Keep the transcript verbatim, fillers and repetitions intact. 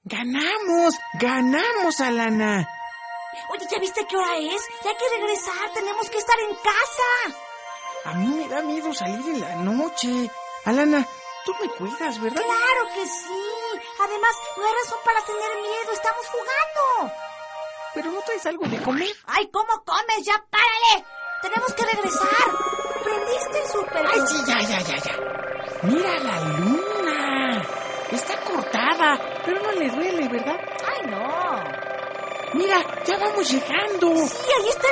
¡Ganamos! ¡Ganamos, Alana! Oye, ¿ya viste qué hora es? Ya hay que regresar, tenemos que estar en casa. A mí me da miedo salir en la noche. Alana, tú me cuidas, ¿verdad? ¡Claro que sí! Además, no hay razón para tener miedo, estamos jugando. ¿Pero no traes algo de comer? ¡Ay, cómo comes! ¡Ya párale! Tenemos que regresar. ¿Prendiste el súper? ¡Ay, sí, ya, ya, ya, ya! ¡Mira la luna! Está cortada, pero no le duele, ¿verdad? ¡Ay, no! ¡Mira, ya vamos llegando! Sí, ahí está